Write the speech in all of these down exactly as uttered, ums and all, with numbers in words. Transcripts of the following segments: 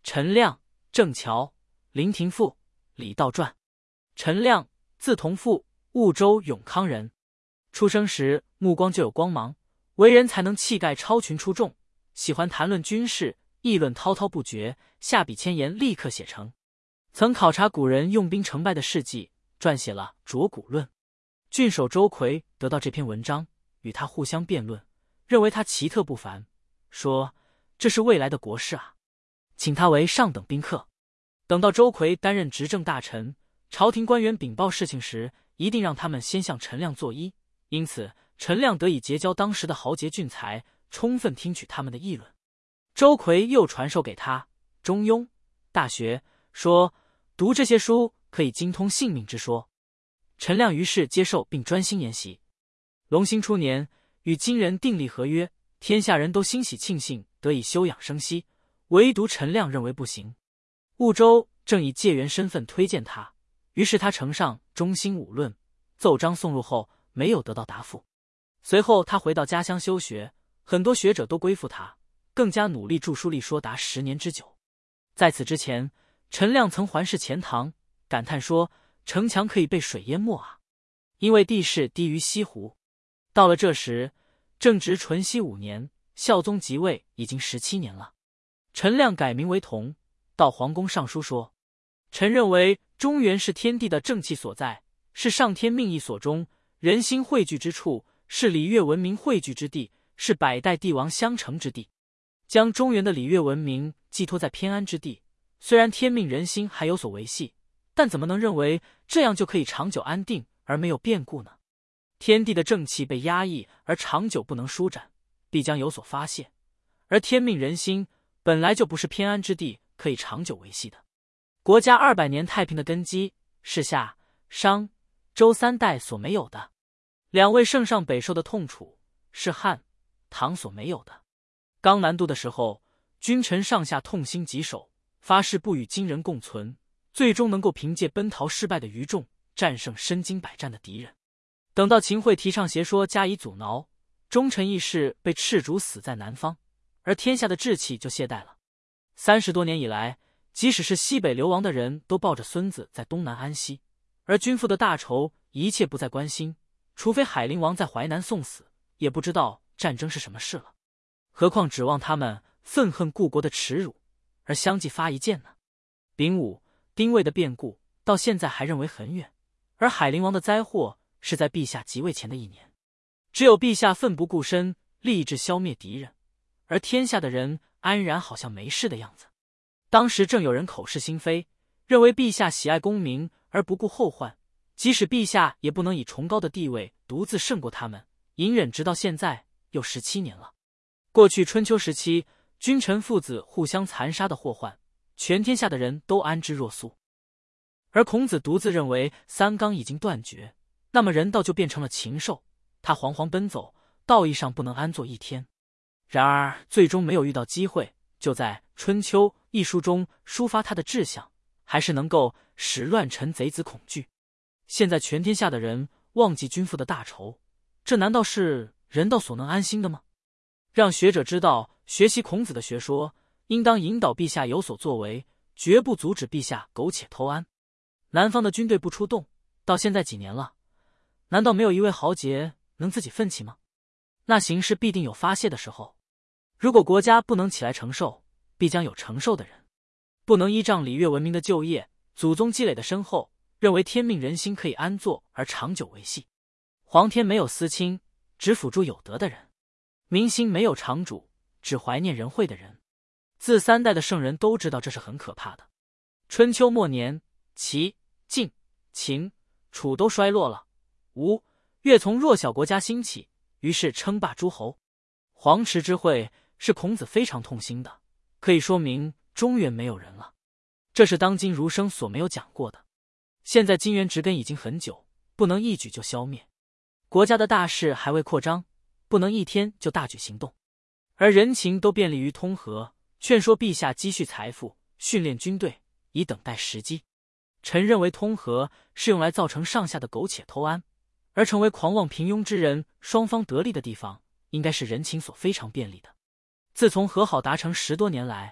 陈亮、郑乔、林廷富、李道传。陈亮，字同富，婺州永康人。出生时目光就有光芒，为人才能气概超群出众，喜欢谈论军事，议论滔滔不绝，下笔千言立刻写成。曾考察古人用兵成败的事迹，撰写了《卓古论》。郡守周奎得到这篇文章，与他互相辩论，认为他奇特不凡，说这是未来的国士啊，请他为上等宾客。等到周奎担任执政大臣，朝廷官员禀报事情时，一定让他们先向陈亮作揖，因此陈亮得以结交当时的豪杰俊才，充分听取他们的议论。周奎又传授给他《中庸》《大学》，说读这些书可以精通性命之说。陈亮于是接受并专心研习。隆兴初年，与金人订立合约，天下人都欣喜庆幸得以休养生息，唯独陈亮认为不行。婺州正以介元身份推荐他，于是他呈上《中兴五论》，奏章送入后没有得到答复。随后他回到家乡休学，很多学者都归附他，更加努力著书立说达十年之久。在此之前，陈亮曾环视钱塘，感叹说城墙可以被水淹没啊，因为地势低于西湖。到了这时，正值淳熙五年，孝宗即位已经十七年了。陈亮改名为同，到皇宫上书说：臣认为中原是天地的正气所在，是上天命意所中，人心汇聚之处，是礼乐文明汇聚之地，是百代帝王相承之地。将中原的礼乐文明寄托在偏安之地，虽然天命人心还有所维系，但怎么能认为这样就可以长久安定而没有变故呢？天地的正气被压抑而长久不能舒展，必将有所发泄，而天命人心本来就不是偏安之地可以长久维系的。国家二百年太平的根基是夏、商、周三代所没有的，两位圣上北受的痛楚是汉、唐所没有的。刚南渡的时候，君臣上下痛心疾首，发誓不与金人共存，最终能够凭借奔逃失败的余众，战胜身经百战的敌人。等到秦桧提倡邪说加以阻挠，忠臣义士被斥逐死在南方，而天下的志气就懈怠了。三十多年以来，即使是西北流亡的人都抱着孙子在东南安息，而君父的大仇一切不再关心，除非海陵王在淮南送死，也不知道战争是什么事了。何况指望他们愤恨故国的耻辱，而相继发一箭呢？丙午、丁未的变故到现在还认为很远，而海陵王的灾祸是在陛下即位前的一年。只有陛下奋不顾身，立志消灭敌人，而天下的人安然好像没事的样子。当时正有人口是心非，认为陛下喜爱功名而不顾后患，即使陛下也不能以崇高的地位独自胜过他们，隐忍直到现在又十七年了。过去春秋时期，君臣父子互相残杀的祸患，全天下的人都安之若素。而孔子独自认为三纲已经断绝，那么人道就变成了禽兽，他惶惶奔走，道义上不能安坐一天。然而最终没有遇到机会，就在《春秋》一书中抒发他的志向，还是能够使乱臣贼子恐惧。现在全天下的人忘记君父的大仇，这难道是人道所能安心的吗？让学者知道学习孔子的学说，应当引导陛下有所作为，绝不阻止陛下苟且偷安。南方的军队不出动，到现在几年了，难道没有一位豪杰能自己奋起吗？那形势必定有发泄的时候。如果国家不能起来承受，必将有承受的人。不能依仗礼乐文明的旧业，祖宗积累的深厚，认为天命人心可以安坐而长久维系。皇天没有私亲，只辅助有德的人；民心没有常主，只怀念仁惠的人。自三代的圣人都知道这是很可怕的。春秋末年，齐、晋、秦、楚都衰落了，吴、越从弱小国家兴起，于是称霸诸侯。黄池之会是孔子非常痛心的，可以说明中原没有人了。这是当今儒生所没有讲过的。现在金元植根已经很久，不能一举就消灭。国家的大事还未扩张，不能一天就大举行动。而人情都便利于通和，劝说陛下积蓄财富，训练军队，以等待时机。臣认为通和是用来造成上下的苟且偷安，而成为狂妄平庸之人双方得利的地方，应该是人情所非常便利的。自从和好达成十多年来，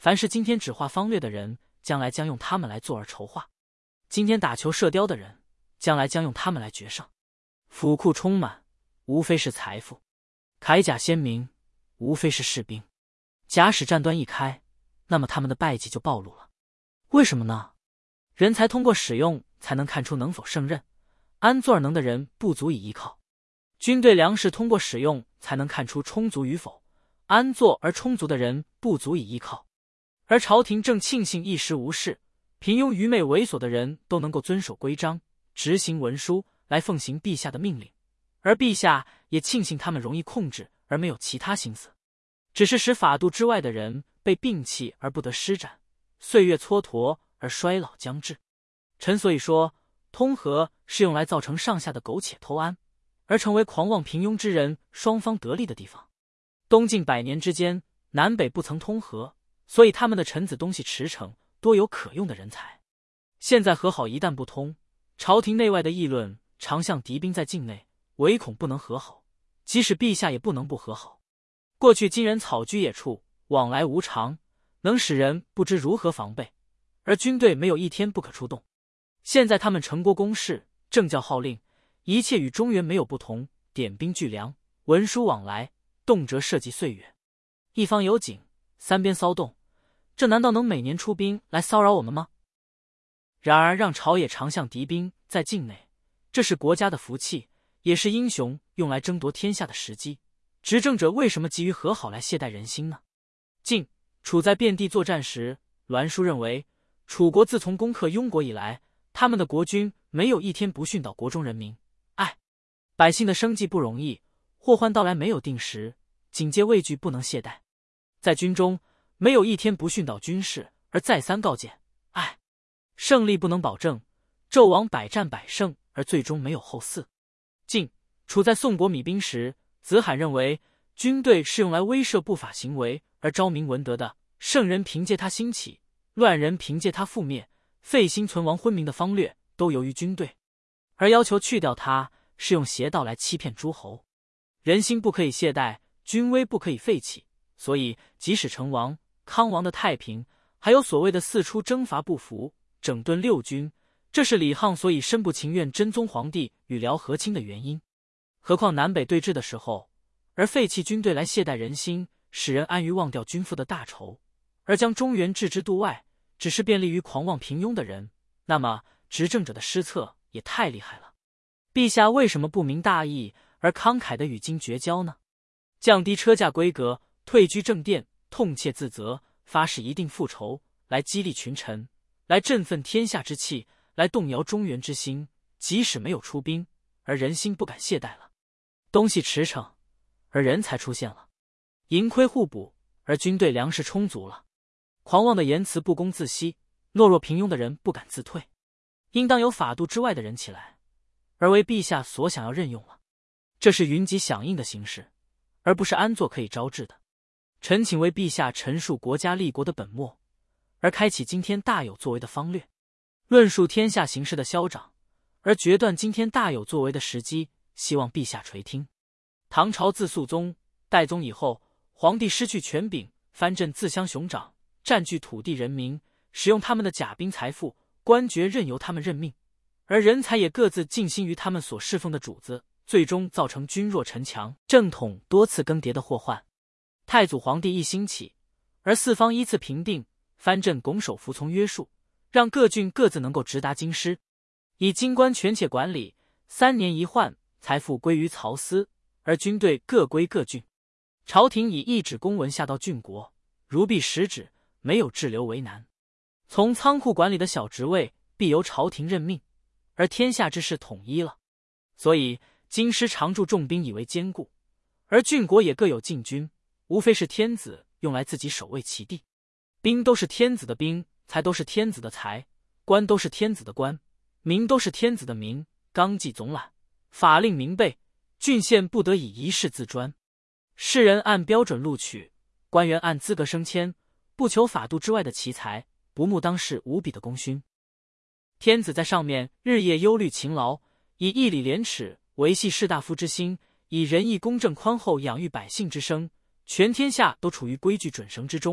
凡是今天只画方略的人，将来将用他们来做而筹划；今天打球射雕的人，将来将用他们来决胜。府库充满，无非是财富；铠甲鲜明，无非是士兵。假使战端一开，那么他们的败绩就暴露了。为什么呢？人才通过使用才能看出能否胜任，安坐而能的人不足以依靠；军队粮食通过使用才能看出充足与否，安坐而充足的人不足以依靠。而朝廷正庆幸一时无事，平庸愚昧猥琐的人都能够遵守规章，执行文书来奉行陛下的命令，而陛下也庆幸他们容易控制，而没有其他心思，只是使法度之外的人被摒弃而不得施展，岁月蹉跎而衰老将至。臣所以说，通和是用来造成上下的苟且偷安，而成为狂妄平庸之人双方得利的地方。东晋百年之间，南北不曾通和，所以他们的臣子东西驰骋，多有可用的人才。现在和好一旦不通，朝廷内外的议论常向敌兵在境内，唯恐不能和好，即使陛下也不能不和好。过去金人草居野处，往来无常，能使人不知如何防备，而军队没有一天不可出动。现在他们成国公事，政教号令，一切与中原没有不同，点兵聚粮，文书往来，动辄涉及岁月。一方有警，三边骚动，这难道能每年出兵来骚扰我们吗？然而让朝野常向敌兵在境内，这是国家的福气，也是英雄用来争夺天下的时机。执政者为什么急于和好来懈怠人心呢？晋、楚在遍地作战时，栾书认为，楚国自从攻克庸国以来，他们的国君没有一天不训导国中人民。唉，百姓的生计不容易，祸患到来没有定时，警戒畏惧不能懈怠。在军中没有一天不训导军士，而再三告诫。唉，胜利不能保证，纣王百战百胜，而最终没有后嗣。晋、楚在宋国弭兵时，子罕认为军队是用来威慑不法行为而昭明文德的，圣人凭借他兴起，乱人凭借他覆灭，废心存亡昏迷的方略都由于军队，而要求去掉它，是用邪道来欺骗诸侯。人心不可以懈怠，军威不可以废弃，所以即使成王、康王的太平，还有所谓的四出征伐不服，整顿六军，这是李沆所以深不情愿真宗皇帝与辽和亲的原因。何况南北对峙的时候，而废弃军队来懈怠人心，使人安于忘掉君父的大仇，而将中原置之度外，只是便利于狂妄平庸的人，那么执政者的失策也太厉害了。陛下为什么不明大义而慷慨地与金绝交呢？降低车价规格，退居正殿，痛切自责，发誓一定复仇，来激励群臣，来振奋天下之气，来动摇中原之心。即使没有出兵，而人心不敢懈怠了，东西驰骋，而人才出现了，盈亏互补，而军队粮食充足了。狂妄的言辞不公自息，懦弱平庸的人不敢自退，应当有法度之外的人起来，而为陛下所想要任用了。这是云集响应的形式，而不是安坐可以招致的。臣请为陛下陈述国家立国的本末，而开启今天大有作为的方略，论述天下形势的消长，而决断今天大有作为的时机，希望陛下垂听。唐朝自肃宗、代宗以后，皇帝失去权柄，藩镇自相熊掌，占据土地人民，使用他们的甲兵财富，官爵任由他们任命，而人才也各自尽心于他们所侍奉的主子，最终造成君弱臣强、正统多次更迭的祸患。太祖皇帝一兴起，而四方依次平定，藩镇拱手服从约束，让各郡各自能够直达京师，以京官权且管理，三年一换，财富归于曹司，而军队各归各郡。朝廷以一纸公文下到郡国，如必实旨，没有滞留为难。从仓库管理的小职位，必由朝廷任命，而天下之事统一了。所以京师常驻重兵以为坚固，而郡国也各有禁军，无非是天子用来自己守卫其地。兵都是天子的兵，财都是天子的财，官都是天子的官，民都是天子的民，纲纪总揽，法令明备，郡县不得以一事自专。士人按标准录取，官员按资格升迁，不求法度之外的奇才，不慕当世无比的功勋。天子在上面日夜忧虑勤劳，以义理廉耻维系士大夫之心，以仁义公正宽厚养育百姓之生，全天下都处于规矩准绳之中，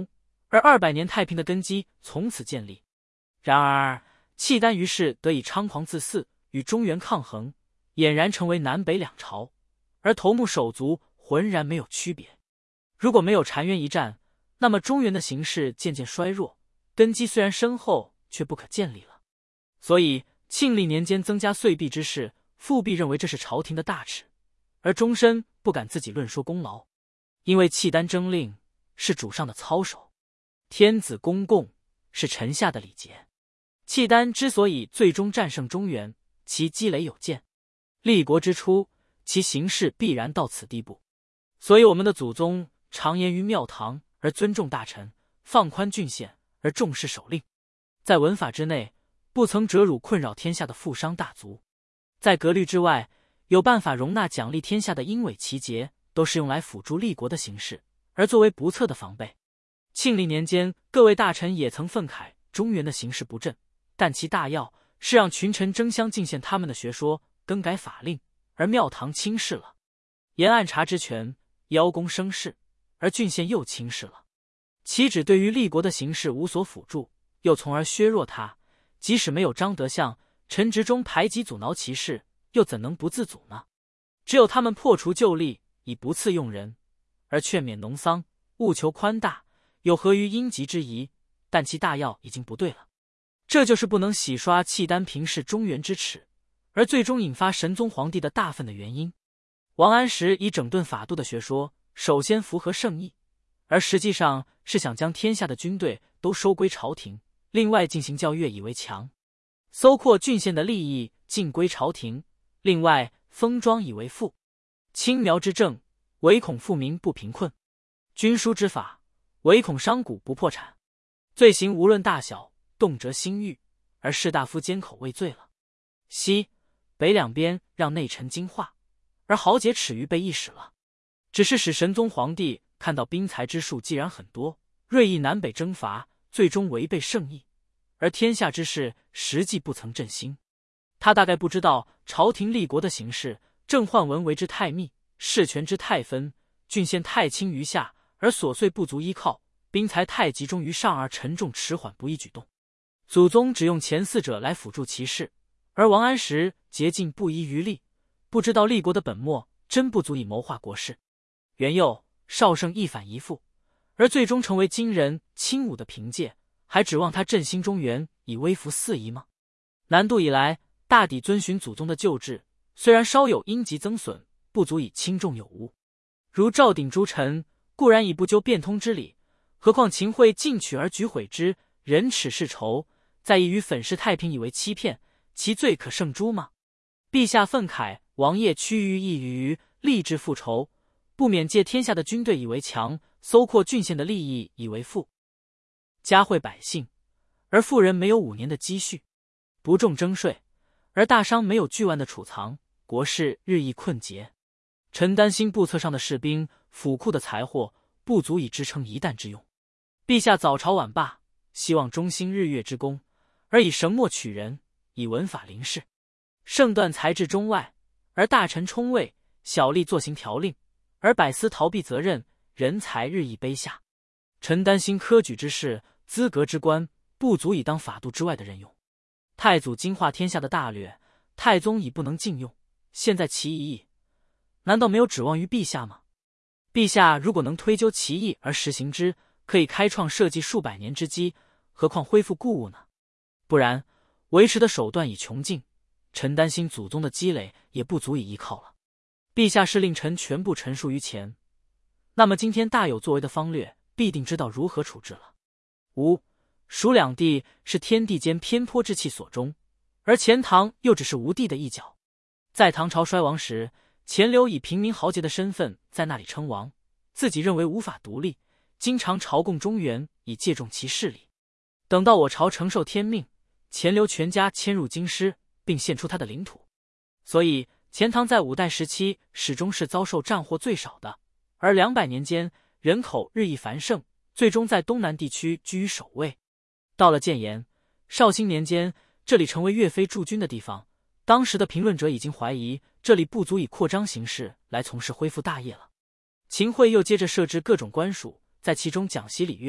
而二百年太平的根基从此建立。然而契丹于是得以猖狂自肆，与中原抗衡，俨然成为南北两朝，而头目手足浑然没有区别。如果没有澶渊一战，那么中原的形势渐渐衰弱，根基虽然深厚，却不可建立了。所以庆历年间增加岁币之事，富弼认为这是朝廷的大耻，而终身不敢自己论说功劳。因为契丹征令是主上的操守，天子公共是臣下的礼节。契丹之所以最终战胜中原，其积累有见。立国之初，其形势必然到此地步。所以我们的祖宗常言于庙堂而尊重大臣，放宽郡县而重视守令。在文法之内，不曾折辱困扰天下的富商大族；在格律之外，有办法容纳奖励天下的英伟奇节，都是用来辅助立国的形势，而作为不测的防备。庆历年间，各位大臣也曾愤慨中原的形势不振，但其大要是让群臣争相进献他们的学说，更改法令，而庙堂轻视了；严按察之权，邀功生事，而郡县又轻视了。岂止对于立国的形势无所辅助，又从而削弱他。即使没有张德相、陈执中排挤阻挠其事，又怎能不自阻呢？只有他们破除旧例，以不赐用人，而劝免农桑，务求宽大，有合于应急之宜，但其大要已经不对了。这就是不能洗刷契丹平视中原之耻，而最终引发神宗皇帝的大愤的原因。王安石以整顿法度的学说，首先符合圣意，而实际上是想将天下的军队都收归朝廷，另外进行教阅以为强；搜括郡县的利益尽归朝廷，另外封庄以为富；青苗之政，唯恐富民不贫困；军书之法，唯恐商贾不破产。罪行无论大小，动辄心狱，而士大夫缄口畏罪了。西北两边让内臣精化，而豪杰耻于被一使了。只是使神宗皇帝看到兵财之数既然很多，锐意南北征伐，最终违背圣意，而天下之事实际不曾振兴。他大概不知道朝廷立国的形势，郑焕文为之太密，事权之太分，郡县太轻于下，而琐碎不足依靠，兵财太集中于上而沉重迟缓不易举动。祖宗只用前四者来辅助其事，而王安石竭尽不遗余力，不知道立国的本末真不足以谋划国事。元佑、绍圣一反一复，而最终成为金人轻武的凭借，还指望他振兴中原以威服四夷吗？南渡以来，大抵遵循祖宗的旧制，虽然稍有因疾增损，不足以轻重有无。如赵鼎诸臣固然已不究变通之理，何况秦桧进取而举毁之，人耻世仇，在意于粉饰太平以为欺骗，其罪可胜诛吗？陛下愤慨王爷趋于异于立志复仇，不免借天下的军队以为强，搜括郡县的利益以为富，加惠百姓，而富人没有五年的积蓄，不重征税，而大商没有巨万的储藏，国事日益困竭。臣担心部册上的士兵、府库的财货不足以支撑一旦之用。陛下早朝晚罢，希望中兴日月之功，而以绳墨取人，以文法临事，圣断才智中外，而大臣冲位，小吏作行条令，而百司逃避责任，人才日益卑下。臣担心科举之事、资格之官不足以当法度之外的任用。太祖经化天下的大略，太宗已不能禁用，现在其意，难道没有指望于陛下吗？陛下如果能推究其意而实行之，可以开创社稷数百年之基，何况恢复故物呢？不然，维持的手段已穷尽，臣担心祖宗的积累也不足以依靠了。陛下是令臣全部陈述于前，那么今天大有作为的方略，必定知道如何处置了。吴、蜀两地是天地间偏颇之气所中，而钱塘又只是吴地的一角。在唐朝衰亡时，钱镠以平民豪杰的身份在那里称王，自己认为无法独立，经常朝贡中原，以借重其势力。等到我朝承受天命，钱镠全家迁入京师，并献出他的领土。所以钱塘在五代时期始终是遭受战祸最少的，而两百年间人口日益繁盛，最终在东南地区居于首位。到了建炎、绍兴年间，这里成为岳飞驻军的地方，当时的评论者已经怀疑这里不足以扩张形势来从事恢复大业了。秦桧又接着设置各种官署，在其中讲习礼乐，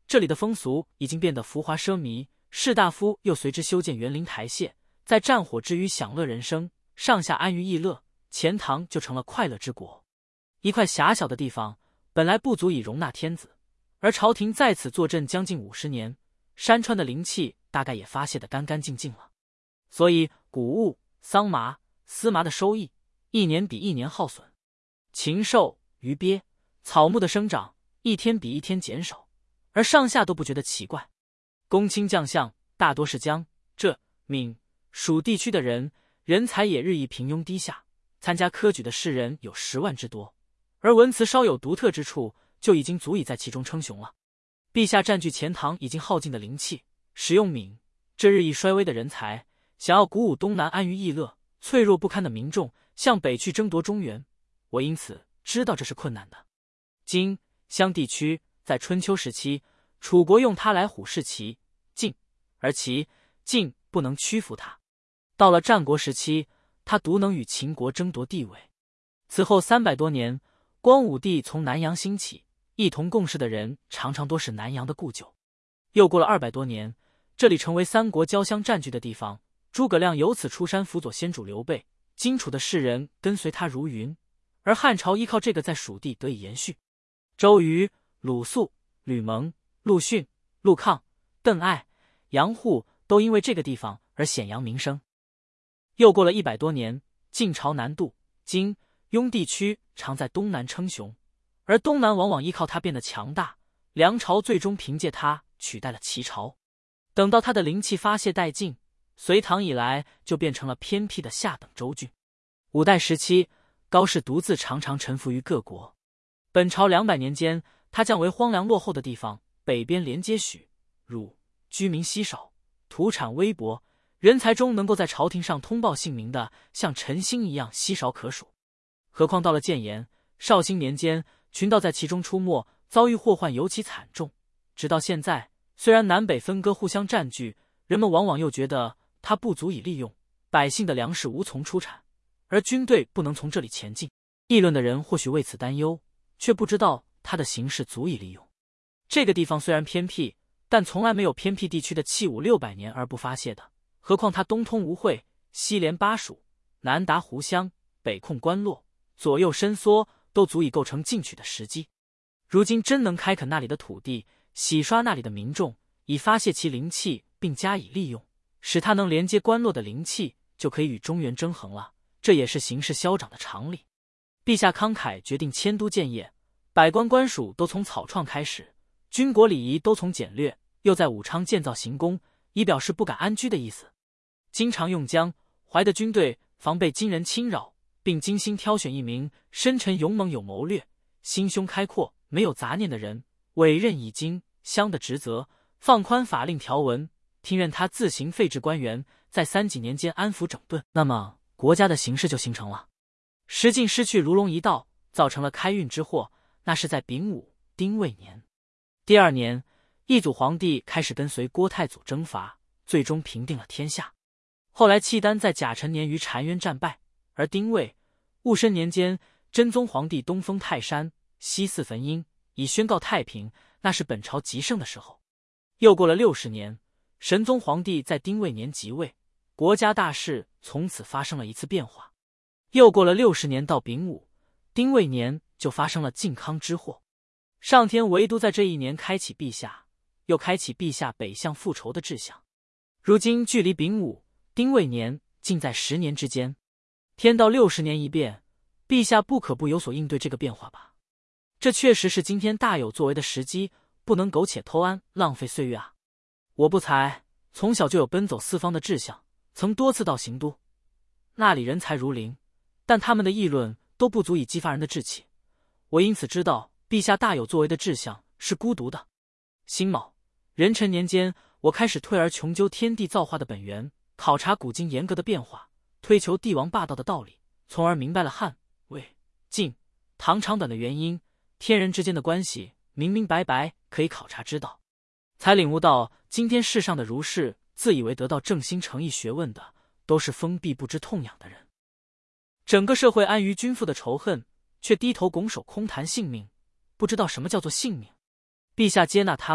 这里的风俗已经变得浮华奢靡，士大夫又随之修建园林台榭，在战火之余享乐人生，上下安于逸乐，钱塘就成了快乐之国。一块狭小的地方本来不足以容纳天子，而朝廷在此坐镇将近五十年，山川的灵气大概也发泄得干干净净了。所以谷物、桑麻、丝麻的收益一年比一年耗损，禽兽、鱼鳖、草木的生长一天比一天减少，而上下都不觉得奇怪。公卿将相大多是江、浙、闽、蜀地区的人，人才也日益平庸低下，参加科举的士人有十万之多，而文辞稍有独特之处，就已经足以在其中称雄了。陛下占据钱塘已经耗尽的灵气，使用闽、这日益衰微的人才，想要鼓舞东南安于逸乐、脆弱不堪的民众向北去争夺中原，我因此知道这是困难的。今襄地区在春秋时期，楚国用它来虎视齐、晋，而齐、晋不能屈服它。到了战国时期，他独能与秦国争夺地位。此后三百多年，光武帝从南阳兴起，一同共事的人常常多是南阳的故旧。又过了二百多年，这里成为三国交相占据的地方，诸葛亮由此出山辅佐先主刘备，荆楚的士人跟随他如云，而汉朝依靠这个在蜀地得以延续。周瑜、鲁肃、吕蒙、陆逊、陆抗、邓艾、杨户都因为这个地方而显扬名声。又过了一百多年，晋朝南渡，今雍地区常在东南称雄，而东南往往依靠它变得强大，梁朝最终凭借它取代了齐朝。等到它的灵气发泄殆尽，隋唐以来就变成了偏僻的下等州郡。五代时期，高氏独自常常臣服于各国。本朝两百年间，它降为荒凉落后的地方，北边连接许、汝，居民稀少，土产微薄，人才中能够在朝廷上通报姓名的，像陈兴一样稀少可数。何况到了建炎、绍兴年间，群盗在其中出没，遭遇祸患尤其惨重。直到现在，虽然南北分割互相占据，人们往往又觉得它不足以利用，百姓的粮食无从出产，而军队不能从这里前进。议论的人或许为此担忧，却不知道它的形势足以利用。这个地方虽然偏僻，但从来没有偏僻地区的气五六百年而不发泄的。何况它东通吴会，西连巴蜀，南达湖湘，北控关洛，左右伸缩，都足以构成进取的时机。如今真能开垦那里的土地，洗刷那里的民众，以发泄其灵气，并加以利用，使它能连接关洛的灵气，就可以与中原争衡了。这也是形势消长的常理。陛下慷慨决定迁都建业，百官官署都从草创开始，军国礼仪都从简略，又在武昌建造行宫，以表示不敢安居的意思。经常用江、淮的军队防备金人侵扰，并精心挑选一名深沉勇猛有谋略、心胸开阔没有杂念的人，委任以经、襄的职责，放宽法令条文，听任他自行废置官员，在三几年间安抚整顿，那么国家的形势就形成了。石进失去如龙一道，造成了开运之祸，那是在丙午、丁未年。第二年，义祖皇帝开始跟随郭太祖征伐，最终平定了天下。后来契丹在甲辰年于澶渊战败，而丁未、戊申年间，真宗皇帝东封泰山，西祀汾阴，以宣告太平，那是本朝极盛的时候。又过了六十年，神宗皇帝在丁未年即位，国家大事从此发生了一次变化。又过了六十年，到丙午、丁未年就发生了靖康之祸。上天唯独在这一年开启陛下，又开启陛下北向复仇的志向。如今距离丙午、丁未年竟在十年之间，天道六十年一变，陛下不可不有所应对这个变化吧？这确实是今天大有作为的时机，不能苟且偷安，浪费岁月啊！我不才从小就有奔走四方的志向，曾多次到行都，那里人才如林，但他们的议论都不足以激发人的志气。我因此知道陛下大有作为的志向是孤独的。辛卯、壬辰年间，我开始退而穷究天地造化的本源，考察古今严格的变化，推求帝王霸道的道理，从而明白了汉、魏、晋、唐长短的原因，天人之间的关系明明白白，可以考察知道，才领悟到今天世上的儒士自以为得到正心诚意学问的，都是封闭不知痛痒的人。整个社会安于君父的仇恨，却低头拱手空谈性命，不知道什么叫做性命。陛下接纳他们，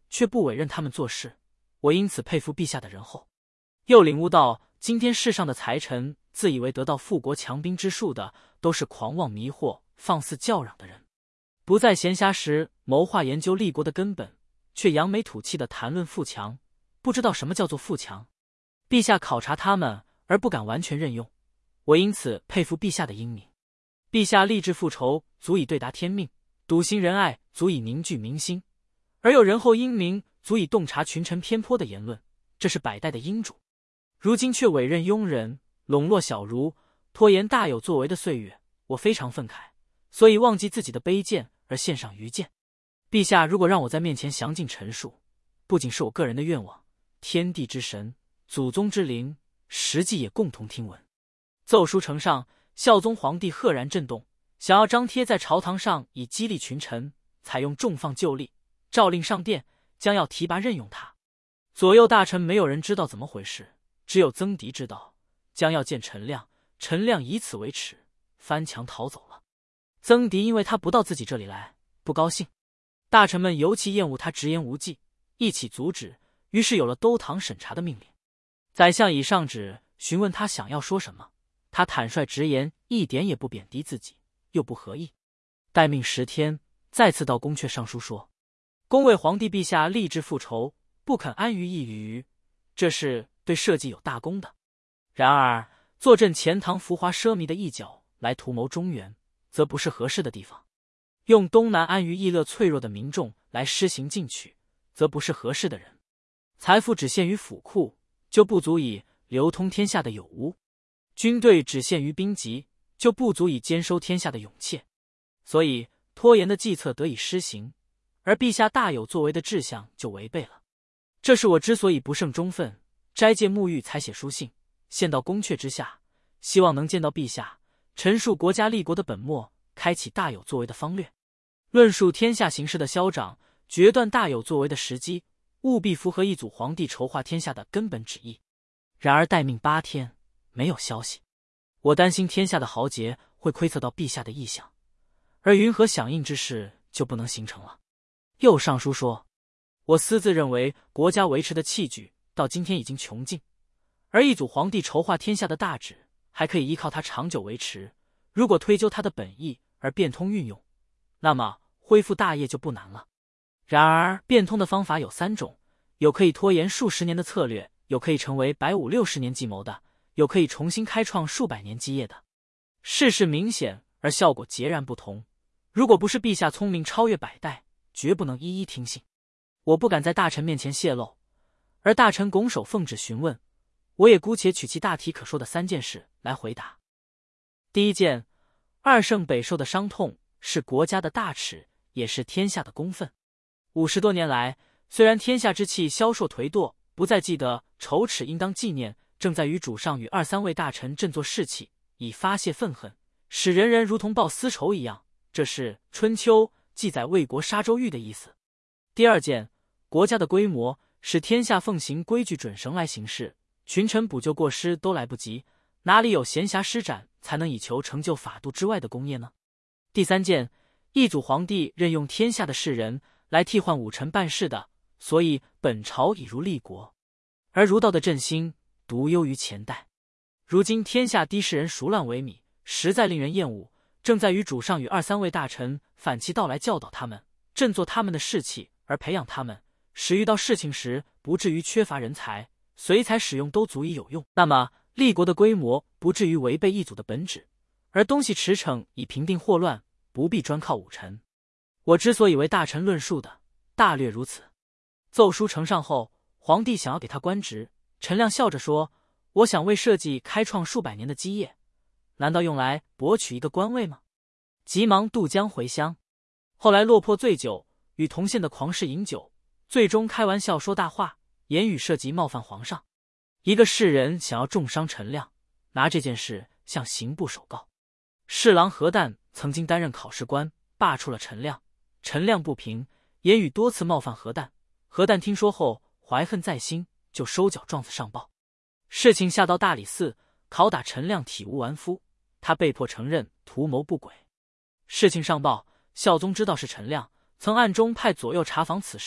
却不委任他们做事，我因此佩服陛下的仁厚。又领悟到，今天世上的才臣自以为得到富国强兵之术的，都是狂妄迷惑、放肆叫嚷的人，不在闲暇时谋划研究立国的根本，却扬眉吐气地谈论富强，不知道什么叫做富强。陛下考察他们而不敢完全任用，我因此佩服陛下的英明。陛下立志复仇，足以对答天命；笃行仁爱，足以凝聚民心；而又仁厚英明，足以洞察群臣偏颇的言论，这是百代的英主。如今却委任庸人，笼络小儒，拖延大有作为的岁月，我非常愤慨，所以忘记自己的卑贱而献上愚谏。陛下如果让我在面前详尽陈述，不仅是我个人的愿望，天地之神、祖宗之灵，实际也共同听闻。奏书呈上，孝宗皇帝赫然震动，想要张贴在朝堂上以激励群臣，采用重放旧例，诏令上殿，将要提拔任用他。左右大臣没有人知道怎么回事，只有曾迪知道，将要见陈亮，陈亮以此为耻，翻墙逃走了。曾迪因为他不到自己这里来，不高兴。大臣们尤其厌恶他直言无忌，一起阻止，于是有了兜堂审查的命令。宰相以上旨询问他想要说什么，他坦率直言，一点也不贬低自己，又不合意。待命十天，再次到宫阙上书说，恭为皇帝陛下立志复仇，不肯安于一隅，这是对社稷有大功的。然而坐镇钱塘浮华奢靡的一角来图谋中原，则不是合适的地方；用东南安于逸乐脆弱的民众来施行进取，则不是合适的人。财富只限于府库，就不足以流通天下的有无；军队只限于兵籍，就不足以兼收天下的勇怯。所以拖延的计策得以施行，而陛下大有作为的志向就违背了。这是我之所以不胜忠愤，斋戒沐浴，才写书信献到宫阙之下，希望能见到陛下，陈述国家立国的本末，开启大有作为的方略，论述天下形势的消长，决断大有作为的时机，务必符合一祖皇帝筹划天下的根本旨意。然而待命八天，没有消息，我担心天下的豪杰会窥测到陛下的意向，而云和响应之事就不能形成了。又上书说，我私自认为国家维持的器具到今天已经穷尽，而一祖皇帝筹划天下的大旨还可以依靠它长久维持，如果推究它的本意而变通运用，那么恢复大业就不难了。然而变通的方法有三种，有可以拖延数十年的策略，有可以成为百五六十年计谋的，有可以重新开创数百年基业的。事事明显而效果截然不同，如果不是陛下聪明超越百代，绝不能一一听信。我不敢在大臣面前泄露，而大臣拱手奉旨询问，我也姑且取其大体可说的三件事来回答。第一件，二圣北受的伤痛是国家的大耻，也是天下的公愤。五十多年来，虽然天下之气消瘦颓堕，不再记得仇耻应当纪念，正在与主上与二三位大臣振作士气，以发泄愤恨，使人人如同报私仇一样，这是春秋记载魏国杀周瑜的意思。第二件，国家的规模使天下奉行规矩准绳来行事，群臣补救过失都来不及，哪里有闲暇施展才能以求成就法度之外的功业呢？第三件，一祖皇帝任用天下的士人来替换武臣办事的，所以本朝已如立国，而儒道的振兴独优于前代。如今天下低士人熟乱为米，实在令人厌恶，正在与主上与二三位大臣反其道来教导他们，振作他们的士气，而培养他们，使遇到事情时不至于缺乏人才，随才使用都足以有用，那么立国的规模不至于违背一祖的本旨，而东西驰骋以平定祸乱，不必专靠武臣。我之所以为大臣论述的，大略如此。奏书呈上后，皇帝想要给他官职，陈亮笑着说，我想为社稷开创数百年的基业，难道用来博取一个官位吗？急忙渡江回乡。后来落魄醉酒，与同县的狂士饮酒，最终开玩笑说大话，言语涉及冒犯皇上。一个士人想要重伤陈亮，拿这件事向刑部首告。侍郎何旦曾经担任考试官，罢黜了陈亮。陈亮不平，言语多次冒犯何旦。何旦听说后怀恨在心，就收缴状子上报。事情下到大理寺，拷打陈亮体无完肤，他被迫承认图谋不轨。事情上报，孝宗知道是陈亮，曾暗中派左右查访此事，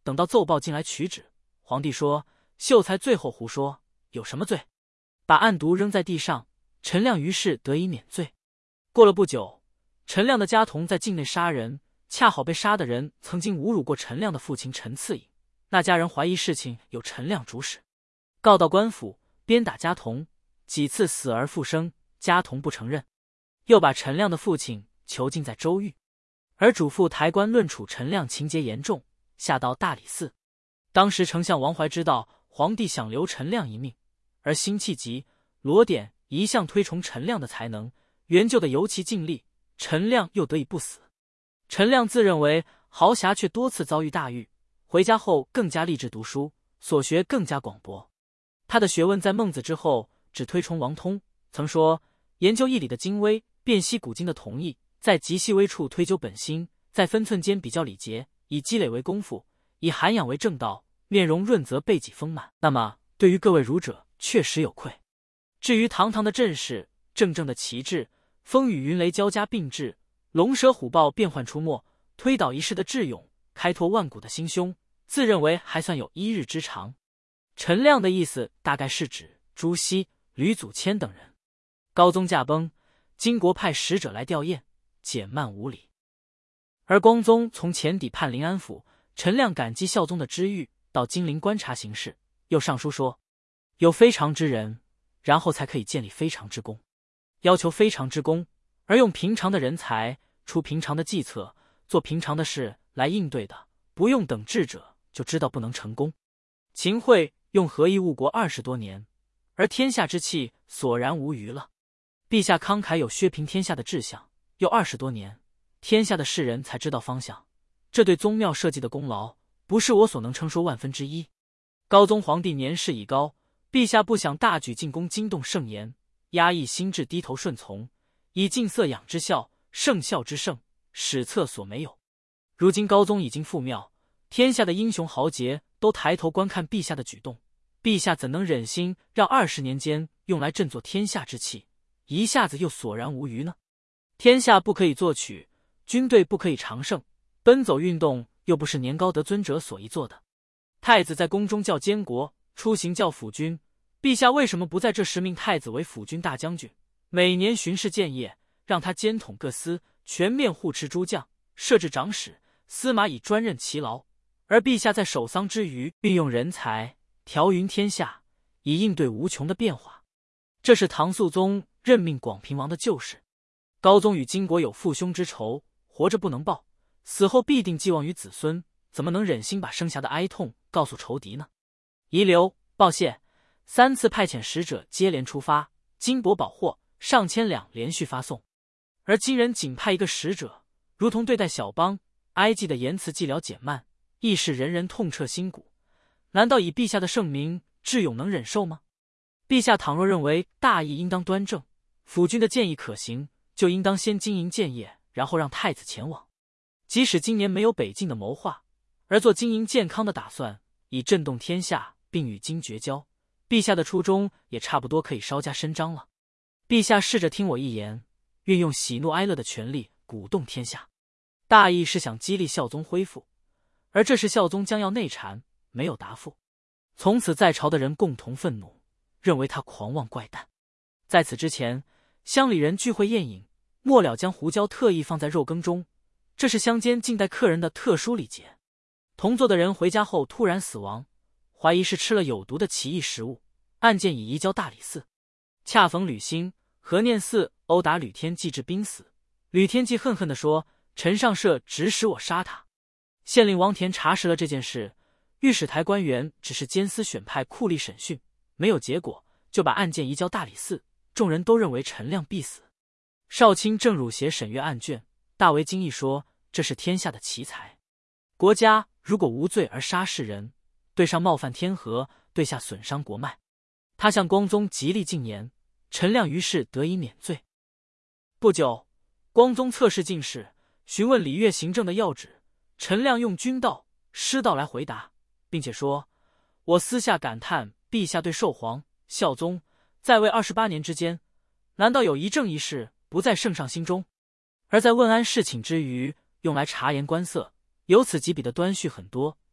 等到奏报进来取旨，皇帝说：“秀才最后胡说，有什么罪？”把案牍扔在地上，陈亮于是得以免罪。过了不久，陈亮的家童在境内杀人，恰好被杀的人曾经侮辱过陈亮的父亲陈次隐，那家人怀疑事情有陈亮主使，告到官府，鞭打家童，几次死而复生，家童不承认，又把陈亮的父亲囚禁在州狱，而主父抬棺论处陈亮情节严重，下到大理寺。当时丞相王怀知道皇帝想留陈亮一命，而心气急，罗典一向推崇陈亮的才能，援救的尤其尽力，陈亮又得以不死。陈亮自认为豪侠，却多次遭遇大狱，回家后更加立志读书，所学更加广博。他的学问在孟子之后只推崇王通，曾说研究义理的精微，辨析古今的同义，在极细微处推究本心，在分寸间比较礼节，以积累为功夫，以涵养为正道，面容润泽，背脊丰满。那么对于各位儒者确实有愧。至于堂堂的阵势，正正的旗帜，风雨云雷交加并至，龙蛇虎豹变幻出没，推倒一世的智勇，开拓万古的心胸，自认为还算有一日之长。陈亮的意思大概是指朱熹、吕祖谦等人。高宗驾崩，金国派使者来吊唁，减慢无礼。而光宗从前抵判临安府，陈亮感激孝宗的知遇，到金陵观察形势，又上书说有非常之人，然后才可以建立非常之功。要求非常之功，而用平常的人才，出平常的计策，做平常的事来应对的，不用等智者，就知道不能成功。秦桧用和议误国二十多年，而天下之气索然无余了。陛下慷慨有削平天下的志向，又二十多年，天下的士人才知道方向，这对宗庙社稷的功劳，不是我所能称说万分之一。高宗皇帝年事已高，陛下不想大举进攻，惊动圣颜，压抑心智，低头顺从，以尽色养之效，圣孝之圣，史册所没有。如今高宗已经复庙，天下的英雄豪杰都抬头观看陛下的举动，陛下怎能忍心让二十年间用来振作天下之气，一下子又索然无余呢？天下不可以作曲，军队不可以常胜，奔走运动又不是年高得尊者所宜做的。太子在宫中叫监国，出行叫辅军，陛下为什么不在这时命太子为辅军大将军，每年巡视建业，让他兼统各司，全面护持诸将，设置长史、司马以专任其劳，而陛下在守丧之余，运用人才，调匀天下，以应对无穷的变化。这是唐肃宗任命广平王的旧事。高宗与金国有父兄之仇，活着不能报，死后必定寄望于子孙，怎么能忍心把生涯的哀痛告诉仇敌呢？遗留、报谢三次派遣使者接连出发，金帛宝货上千两连续发送，而金人仅派一个使者，如同对待小邦，哀祭的言辞寂寥减慢，亦是人人痛彻心骨。难道以陛下的圣明，智勇能忍受吗？陛下倘若认为大义应当端正，辅军的建议可行，就应当先经营建业，然后让太子前往。即使今年没有北进的谋划，而做经营健康的打算，以震动天下，并与金绝交，陛下的初衷也差不多可以稍加伸张了。陛下试着听我一言，运用喜怒哀乐的权力，鼓动天下。大意是想激励孝宗恢复，而这时孝宗将要内禅，没有答复。从此在朝的人共同愤怒，认为他狂妄怪诞。在此之前，乡里人聚会宴饮，末了将胡椒特意放在肉羹中，这是乡间近待客人的特殊礼节。同座的人回家后突然死亡，怀疑是吃了有毒的奇异食物，案件已移交大理寺。恰逢吕兴、何念嗣殴打吕天济致濒死，吕天济恨恨地说：“陈上社指使我杀他。”县令王田查实了这件事，御史台官员只是监司选派酷吏审讯，没有结果，就把案件移交大理寺。众人都认为陈亮必死。少卿郑汝协审阅案卷，大为惊异，说：“这是天下的奇才。国家如果无罪而杀世人，对上冒犯天和，对下损伤国脉。”他向光宗极力进言，陈亮于是得以免罪。不久，光宗测试进士，询问礼乐行政的要旨，陈亮用君道、师道来回答，并且说：“我私下感叹，陛下对寿皇、孝宗在位二十八年之间，难道有一正一事不在圣上心中？而在问安侍寝之余，用来察言观色，有此及彼的端绪很多，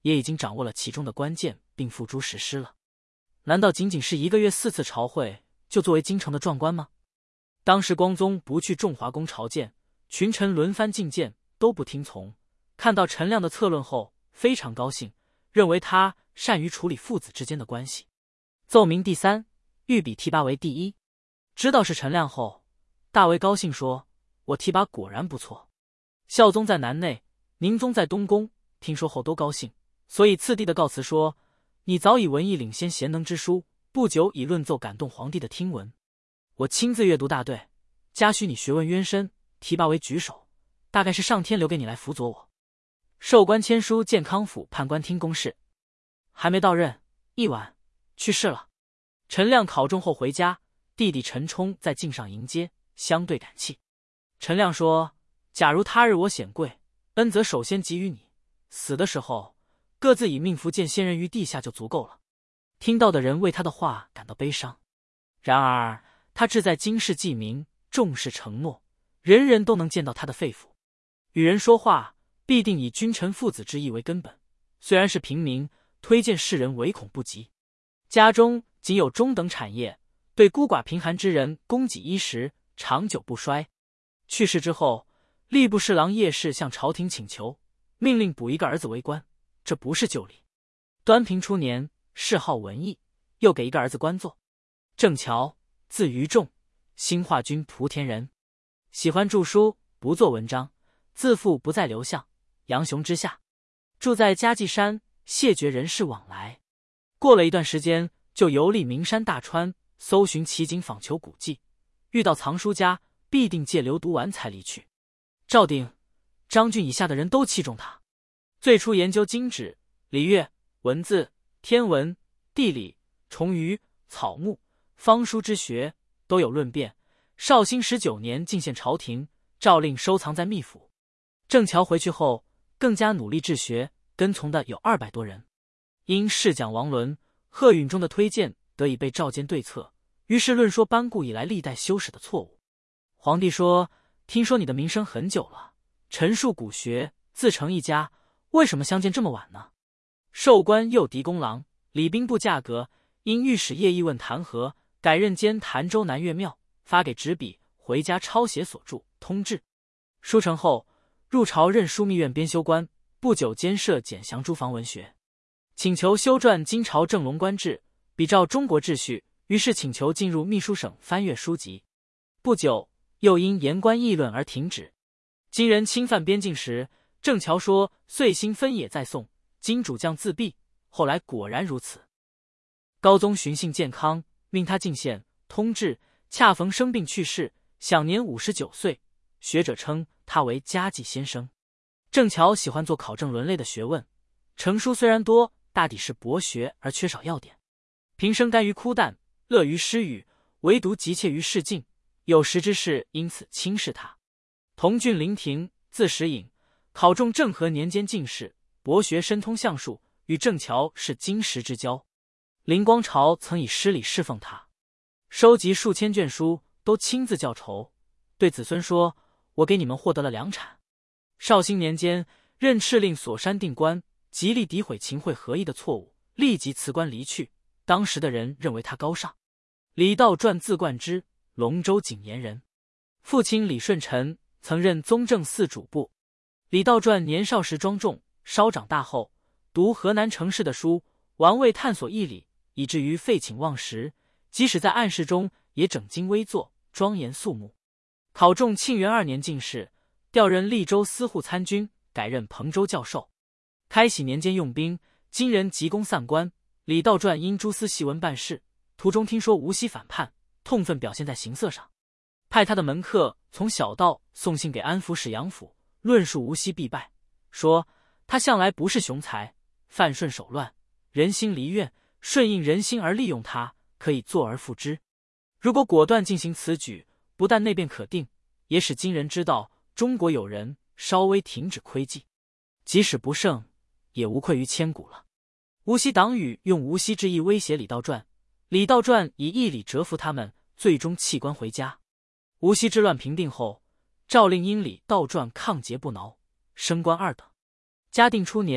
也已经掌握了其中的关键，并付诸实施了。难道仅仅是一个月四次朝会，就作为京城的壮观吗？当时光宗不去仲华宫朝见，群臣轮番进谏，都不听从。看到陈亮的策论后，非常高兴，认为他善于处理父子之间的关系。奏明第三，御笔提拔为第一。知道是陈亮后，大为高兴，说：“我提拔果然不错。孝宗在南内，宁宗在东宫，听说后都高兴，所以次第的告辞说：你早已文艺领先，贤能之书，不久已论奏感动皇帝的听闻。我亲自阅读大对，嘉许你学问渊深，提拔为举手，大概是上天留给你来辅佐我。”授官签书建康府判官厅公事，还没到任，一晚去世了。陈亮考中后回家，弟弟陈冲在境上迎接，相对感泣。陈亮说：“假如他日我显贵，恩则首先给予你，死的时候各自以命符见先人于地下就足够了。”听到的人为他的话感到悲伤。然而他志在经世济民，重视承诺，人人都能见到他的肺腑。与人说话必定以君臣父子之义为根本，虽然是平民，推荐世人唯恐不及。家中仅有中等产业，对孤寡贫寒之人供给衣食，长久不衰。去世之后，吏部侍郎叶氏向朝廷请求，命令补一个儿子为官，这不是旧例。端平初年，谥号文艺，又给一个儿子官做。郑乔，字于仲，兴化军莆田人，喜欢著书，不作文章，自负不在刘向、杨雄之下，住在嘉济山，谢绝人事往来。过了一段时间，就游历名山大川，搜寻奇景，访求古迹，遇到藏书家，必定借留读完才离去。赵鼎、张俊以下的人都器重他。最初研究经史、礼乐、文字、天文、地理、虫鱼、草木、方书之学都有论辩。绍兴十九年进献朝廷，诏令收藏在秘府。郑乔回去后，更加努力治学，跟从的有二百多人。因侍讲王伦、贺允中的推荐，得以被召见对策，于是论说班固以来历代修史的错误。皇帝说：“听说你的名声很久了，陈述古学，自成一家，为什么相见这么晚呢？”授官右狄公郎、礼兵部驾阁，因御史叶毅问弹劾，改任监潭州南岳庙，发给执笔，回家抄写所著《通志》。书成后，入朝任枢密院编修官，不久兼设简详诸房文学，请求修撰金朝正龙官制，比照中国秩序，于是请求进入秘书省翻阅书籍。不久，又因言官议论而停止。金人侵犯边境时，郑乔说遂兴分野在宋，金主将自毙，后来果然如此。高宗寻幸健康，命他进献《通志》，恰逢生病去世，享年五十九岁。学者称他为嘉济先生。郑乔喜欢做考证伦类的学问，成书虽然多，大抵是博学而缺少要点。平生甘于枯淡，乐于诗语，唯独急切于仕进，有识之士因此轻视他。同郡林廷，字时隐，考中政和年间进士，博学深通相术，与郑乔是金石之交。林光朝曾以诗礼侍奉他，收集数千卷书，都亲自校筹，对子孙说：“我给你们获得了良产。”绍兴年间，任敕令锁山定官，极力诋毁秦桧合议的错误，立即辞官离去。当时的人认为他高尚。李道传字冠之，龙州景延人，父亲李舜臣曾任宗正寺主簿。李道传年少时庄重，稍长大后读河南程氏的书，玩味探索义理，以至于废寝忘食，即使在暗室中也整经微坐，庄严肃穆。考中庆元二年进士，调任利州司户参军，改任彭州教授。开禧年间用兵，金人急攻散关，李道传因蛛丝细文办事，途中听说无锡反叛，痛愤表现在行色上，派他的门客从小道送信给安抚使杨府，论述无锡必败，说他向来不是雄才，犯顺手乱，人心离怨，顺应人心而利用他，可以坐而复之。如果果断进行此举，不但内变可定，也使金人知道中国有人，稍微停止窥忌，即使不胜，也无愧于千古了。无锡党羽用无锡之意威胁李道传，李道传以义理折服他们，最终弃官回家。无锡之乱平定后，诏令因李道传抗节不挠，升官二等。嘉定初年，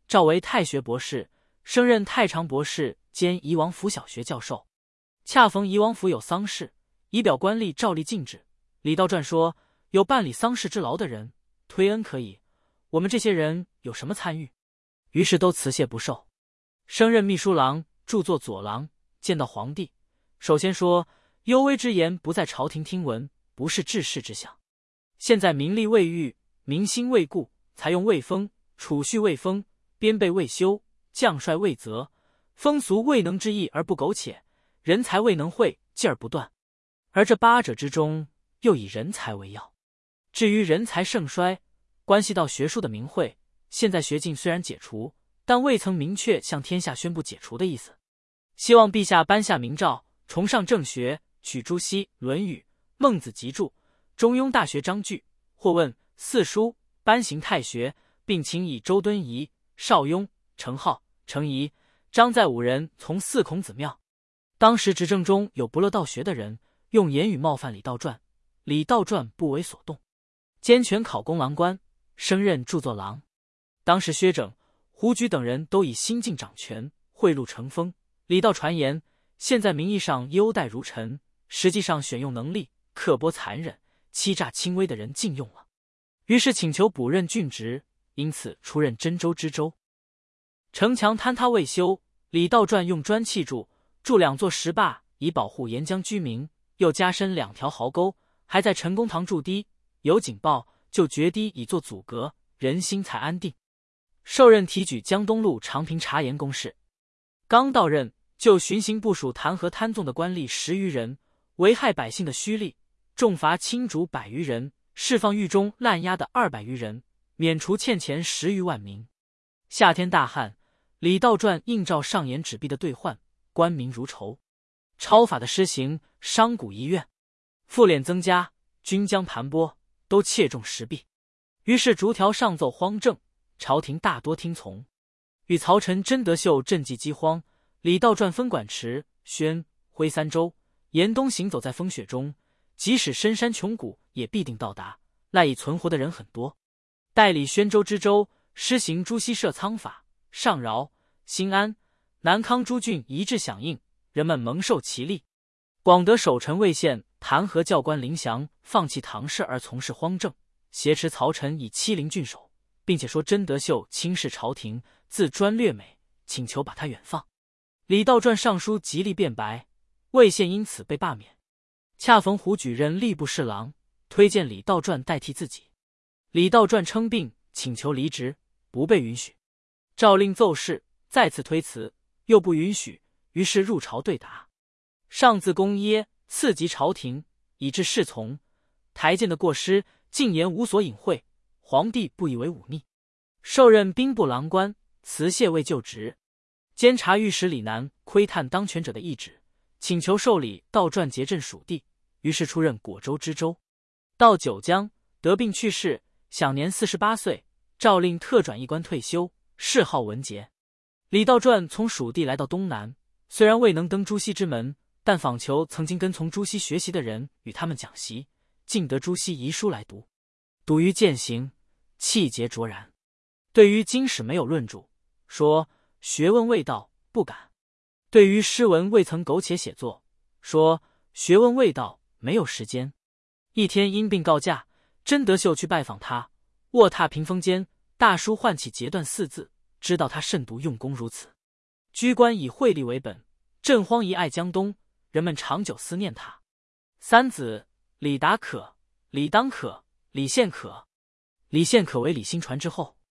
召为太学博士，升任太常博士兼宜王府小学教授。恰逢宜王府有丧事，仪表官吏照例禁止。李道传说，有办理丧事之劳的人，推恩可以，我们这些人有什么参与？于是都辞谢不受。升任秘书郎，著作左郎，见到皇帝，首先说幽微之言不在朝廷听闻，不是治世之想。现在民力未育，民心未固，才用未丰，储蓄未丰，编备未修，将帅未择，风俗未能之意而不苟且，人才未能会，继而不断。而这八者之中，又以人才为要。至于人才盛衰，关系到学术的明慧，现在学禁虽然解除，但未曾明确向天下宣布解除的意思。希望陛下颁下明诏，崇尚正学，取朱熹《论语》《孟子集注》《中庸》《大学》章句，或问四书，颁行太学，并请以周敦颐、邵雍、程颢、程颐、张载五人从四孔子庙。当时执政中有不乐道学的人，用言语冒犯李道传，李道传不为所动，兼权考功郎官，升任著作郎。当时薛整、胡举等人都以新晋掌权，贿赂成风。李道传言，现在名义上优待如臣，实际上选用能力，刻薄残忍，欺诈轻微的人禁用了。于是请求补任郡职，因此出任真州知州。城墙坍塌未修，李道传用砖砌筑，筑两座石坝以保护沿江居民，又加深两条壕沟，还在陈公堂筑堤，有警报就决堤以作阻隔，人心才安定。受任提举江东路长平察言公事。刚到任，就巡行部署弹劾贪纵的官吏十余人，危害百姓的虚吏，重罚轻逐百余人，释放狱中滥押的二百余人，免除欠钱十余万民。夏天大旱，李道传应照上言纸币的兑换，官民如仇。超法的施行，商贾遗怨，赋敛增加，军将盘剥，都切重实币。于是逐条上奏荒政，朝廷大多听从。与曹臣真德秀赈济饥荒，李道传分管池、宣、徽三州，沿东行走在风雪中，即使深山穷谷也必定到达，赖以存活的人很多。代理宣州知州，施行朱熹设仓法，上饶、新安、南康诸郡一致响应，人们蒙受其利。广德守臣魏献弹劾教官林祥放弃唐氏而从事荒政，挟持曹臣以欺凌郡守，并且说真德秀轻视朝廷，自专略美，请求把他远放。李道传上书极力辩白，魏献因此被罢免。恰逢胡举任吏部侍郎，推荐李道传代替自己。李道传称病，请求离职，不被允许。诏令奏事，再次推辞，又不允许，于是入朝对答。上自公耶，次及朝廷，以致侍从。台谏的过失，进言无所隐晦，皇帝不以为忤逆。受任兵部郎官，辞谢未就职。监察御史李南窥探当权者的意旨，请求受理道传节镇属地，于是出任果州知州。到九江得病去世，享年四十八岁，诏令特转一官退休，谥号文节。李道传从属地来到东南，虽然未能登朱熹之门，但访求曾经跟从朱熹学习的人，与他们讲习，竟得朱熹遗书来读，读于践行，气节卓然。对于经史没有论著，说学问未到，不敢；对于诗文未曾苟且写作，说学问未到，没有时间。一天因病告假，真德秀去拜访他，卧榻屏风间，大书唤起截断四字，知道他慎独用功如此。居官以惠利为本，朕荒宜爱江东，人们长久思念他。三子李达可、李当可、李献可。李献可为李兴传之后。